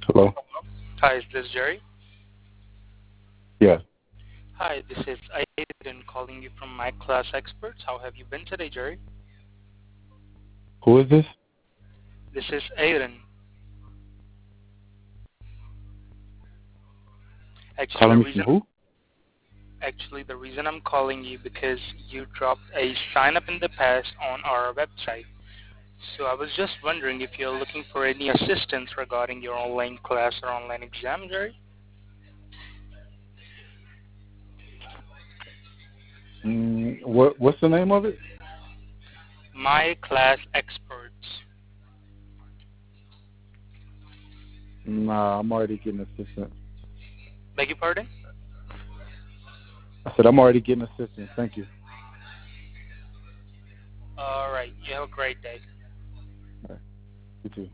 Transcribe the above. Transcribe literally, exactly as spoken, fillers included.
Hello? Hi, is this Jerry? Yeah. Hi, this is Aiden calling you from My Class Experts. How have you been today, Jerry? Who is this? This is Aiden. Actually, the Calling me from reason who? actually the reason I'm calling you because you dropped a sign up in the past on our website. So I was just wondering if you're looking for any assistance regarding your online class or online exam, Jerry. Mm, what What's the name of it? My Class Experts. Nah, I'm already getting assistance. Beg your pardon? I said I'm already getting assistance. Thank you. All right. You have a great day. All right. You too.